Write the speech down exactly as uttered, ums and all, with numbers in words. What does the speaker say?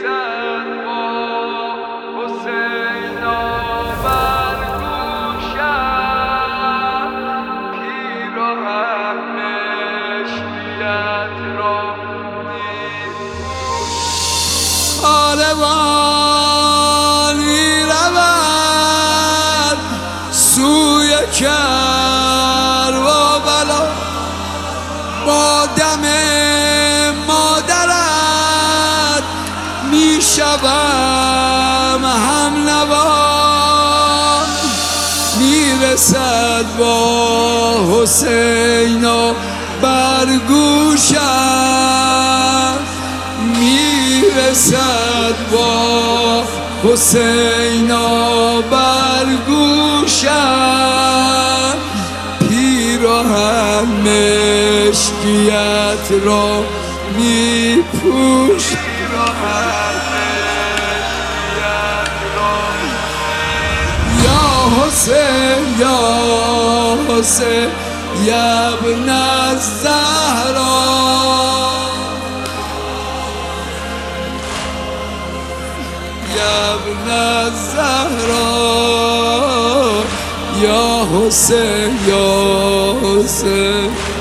میرسد با حسینا بر گوشم پیراهن مشکیت را میپوشم. کاروان میرود سوی کربلا با دم مادرت میشوم هم نوا. میرسد با حسینا بر گوشم میرسد با حسینا بر گوشم پیراهن مشکیت را میپوش. یا حسین یا حسین یا ابن الزهرا یا ابن الزهرا یا حسین یا حسین